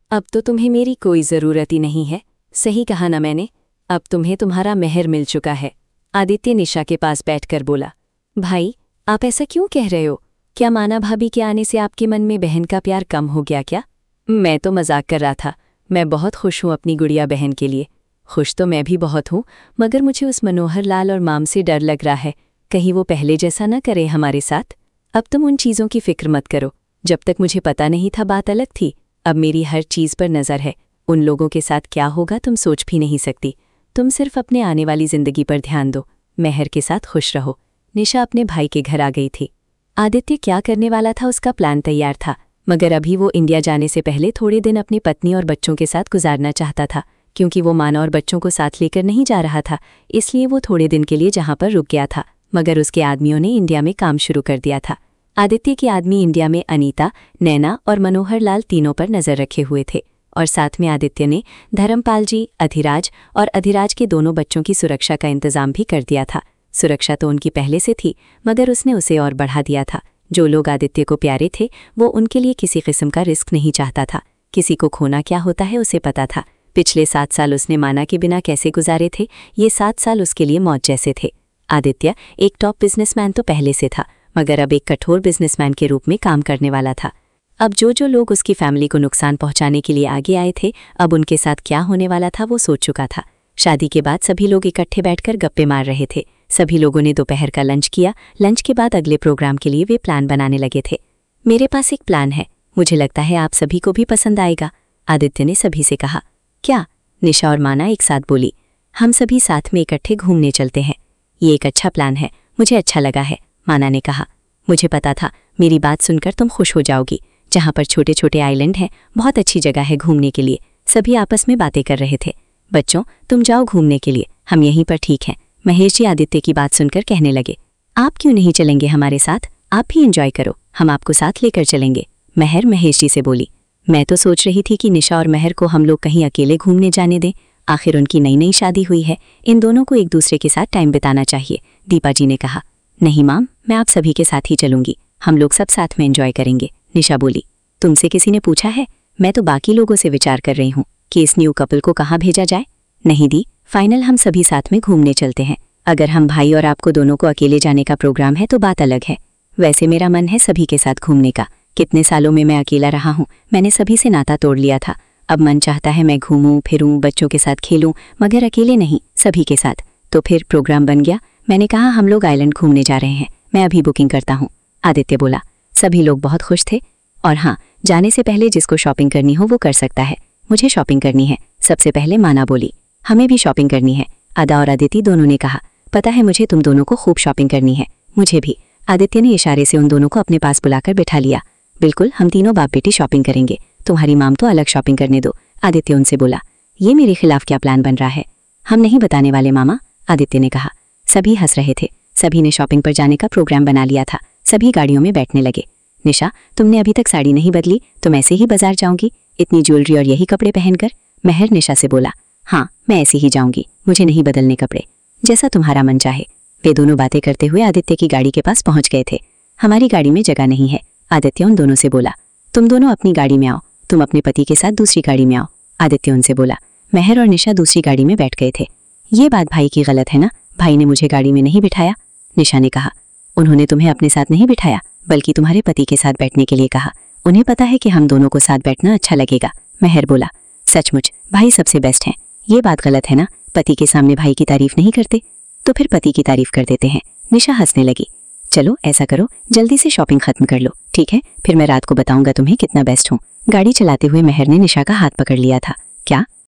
अब तो तुम्हें मेरी कोई ज़रूरत ही नहीं है। सही कहा ना मैंने, अब तुम्हें तुम्हारा मेहर मिल चुका है। आदित्य निशा के पास बैठकर बोला। भाई, आप ऐसा क्यों कह रहे हो? क्या माना भाभी के आने से आपके मन में बहन का प्यार कम हो गया क्या? मैं तो मजाक कर रहा था। मैं बहुत खुश हूँ अपनी गुड़िया बहन के लिए। खुश तो मैं भी बहुत हूँ, मगर मुझे उस मनोहर लाल और माम से डर लग रहा है, कहीं वो पहले जैसा न करे हमारे साथ। अब तुम उन चीज़ों की फिक्र मत करो। जब तक मुझे पता नहीं था बात अलग थी, अब मेरी हर चीज़ पर नज़र है। उन लोगों के साथ क्या होगा तुम सोच भी नहीं सकती। तुम सिर्फ अपने आने वाली ज़िंदगी पर ध्यान दो। मेहर के साथ खुश रहो। निशा अपने भाई के घर आ गई थी। आदित्य क्या करने वाला था उसका प्लान तैयार था, मगर अभी वो इंडिया जाने से पहले थोड़े दिन अपनी पत्नी और बच्चों के साथ गुजारना चाहता था। क्योंकि वो माना और बच्चों को साथ लेकर नहीं जा रहा था, इसलिए वो थोड़े दिन के लिए जहाँ पर रुक गया था। मगर उसके आदमियों ने इंडिया में काम शुरू कर दिया था। आदित्य के आदमी इंडिया में अनीता, नैना और मनोहर लाल तीनों पर नज़र रखे हुए थे, और साथ में आदित्य ने धर्मपाल जी, अधिराज और अधिराज के दोनों बच्चों की सुरक्षा का इंतजाम भी कर दिया था। सुरक्षा तो उनकी पहले से थी, मगर उसने उसे और बढ़ा दिया था। जो लोग आदित्य को प्यारे थे, वो उनके लिए किसी किस्म का रिस्क नहीं चाहता था। किसी को खोना क्या होता है उसे पता था। पिछले 7 साल उसने माना के बिना कैसे गुजारे थे, ये 7 साल उसके लिए मौत जैसे थे। आदित्य एक टॉप बिजनेसमैन तो पहले से था, मगर अब एक कठोर बिजनेसमैन के रूप में काम करने वाला था। अब जो लोग उसकी फैमिली को नुकसान पहुंचाने के लिए आगे आए थे, अब उनके साथ क्या होने वाला था वो सोच चुका था। शादी के बाद सभी लोग इकट्ठे बैठकर गप्पे मार रहे थे। सभी लोगों ने दोपहर का लंच किया। लंच के बाद अगले प्रोग्राम के लिए वे प्लान बनाने लगे थे। मेरे पास एक प्लान है, मुझे लगता है आप सभी को भी पसंद आएगा, आदित्य ने सभी से कहा। क्या? निशा और माना एक साथ बोली। हम सभी साथ में इकट्ठे घूमने चलते हैं। ये एक अच्छा प्लान है, मुझे अच्छा लगा है, माना ने कहा। मुझे पता था मेरी बात सुनकर तुम खुश हो जाओगी। जहाँ पर छोटे छोटे आइलैंड हैं, बहुत अच्छी जगह है घूमने के लिए। सभी आपस में बातें कर रहे थे। बच्चों, तुम जाओ घूमने के लिए, हम यहीं पर ठीक हैं। महेश जी आदित्य की बात सुनकर कहने लगे। आप क्यों नहीं चलेंगे हमारे साथ? आप भी एंजॉय करो, हम आपको साथ लेकर चलेंगे। महर महेश जी से बोली। मैं तो सोच रही थी कि निशा और महर को हम लोग कहीं अकेले घूमने जाने दें। आखिर उनकी नई नई शादी हुई है, इन दोनों को एक दूसरे के साथ टाइम बिताना चाहिए, दीपा जी ने कहा। नहीं माम, मैं आप सभी के साथ ही चलूंगी, हम लोग सब साथ में एंजॉय करेंगे, निशा बोली। तुमसे किसी ने पूछा है? मैं तो बाकी लोगों से विचार कर रही हूँ कि इस न्यू कपल को कहाँ भेजा जाए। नहीं दी, फाइनल हम सभी साथ में घूमने चलते हैं। अगर हम भाई और आपको दोनों को अकेले जाने का प्रोग्राम है तो बात अलग है। वैसे मेरा मन है सभी के साथ घूमने का। कितने सालों में मैं अकेला रहा हूँ, मैंने सभी से नाता तोड़ लिया था। अब मन चाहता है मैं घूमूं फिरूं, बच्चों के साथ खेलूं, मगर अकेले नहीं, सभी के साथ। तो फिर प्रोग्राम बन गया। मैंने कहा हम लोग आइलैंड घूमने जा रहे हैं, मैं अभी बुकिंग करता हूँ, आदित्य बोला। सभी लोग बहुत खुश थे। और हाँ, जाने से पहले जिसको शॉपिंग करनी हो वो कर सकता है। मुझे शॉपिंग करनी है, सबसे पहले माना बोली। हमें भी शॉपिंग करनी है, अदा और अदिति दोनों ने कहा। पता है मुझे तुम दोनों को खूब शॉपिंग करनी है। मुझे भी, आदित्य ने इशारे से उन दोनों को अपने पास बुलाकर बिठा लिया। बिल्कुल, हम तीनों बाप बेटी शॉपिंग करेंगे, तुम्हारी माम तो अलग शॉपिंग करने दो, आदित्य उनसे बोला। ये मेरे खिलाफ क्या प्लान बन रहा है? हम नहीं बताने वाले मामा, आदित्य ने कहा। सभी हंस रहे थे। सभी ने शॉपिंग पर जाने का प्रोग्राम बना लिया था। सभी गाड़ियों में बैठने लगे। निशा, तुमने अभी तक साड़ी नहीं बदली, तुम ऐसे ही बाजार जाऊंगी इतनी ज्वेलरी और यही कपड़े पहनकर? महर निशा से बोला। हाँ, मैं ऐसे ही जाऊंगी, मुझे नहीं बदलने कपड़े, जैसा तुम्हारा मन चाहे। वे दोनों बातें करते हुए आदित्य की गाड़ी के पास पहुंच गए थे। हमारी गाड़ी में जगह नहीं है, आदित्य उन दोनों से बोला। तुम दोनों अपनी गाड़ी में आओ, तुम अपने पति के साथ दूसरी गाड़ी में आओ, आदित्य उनसे बोला। महर और निशा दूसरी गाड़ी में बैठ गए थे। ये बात भाई की गलत है ना, भाई ने मुझे गाड़ी में नहीं बिठाया, निशा ने कहा। उन्होंने तुम्हें अपने साथ नहीं बिठाया, बल्कि तुम्हारे पति के साथ बैठने के लिए कहा। उन्हें पता है कि हम दोनों को साथ बैठना अच्छा लगेगा, महर बोला। सचमुच भाई सबसे बेस्ट हैं। ये बात गलत है ना, पति के सामने भाई की तारीफ नहीं करते, तो फिर पति की तारीफ कर देते हैं, निशा हंसने लगी। चलो ऐसा करो, जल्दी से शॉपिंग खत्म कर लो, ठीक है? फिर मैं रात को बताऊंगा तुम्हें कितना बेस्ट हूँ। गाड़ी चलाते हुए महर ने निशा का हाथ पकड़ लिया था। क्या